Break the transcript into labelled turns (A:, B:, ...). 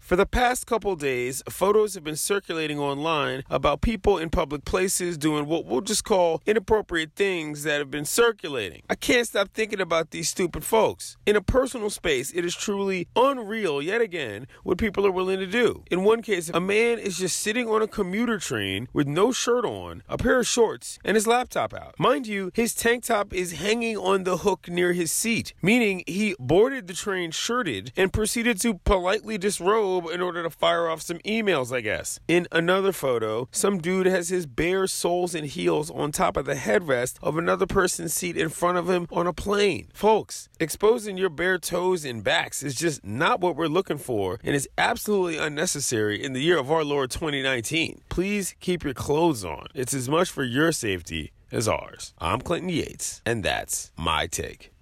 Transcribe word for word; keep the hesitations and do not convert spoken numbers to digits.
A: For the past couple days, photos have been circulating online about people in public places doing what we'll just call inappropriate things that have been circulating. I can't stop thinking about these stupid folks. In a personal space, it is truly unreal, yet again, what people are willing to do. In one case, a man is just sitting on a commuter train with no shirt on, a pair of shorts, and his laptop out. Mind you, his tank top is hanging on the hook near his seat, meaning he boarded the train shirted and proceeded to politely disrobe in order to fire off some emails, I guess. In another photo, some dude has his bare soles and heels on top of the headrest of another person's seat in front of him on a plane. Folks, exposing your bare toes and backs is just not what we're looking for and is absolutely unnecessary in the year of our Lord twenty nineteen. Please keep your clothes on. It's as much for your safety as ours. I'm Clinton Yates, and that's my take.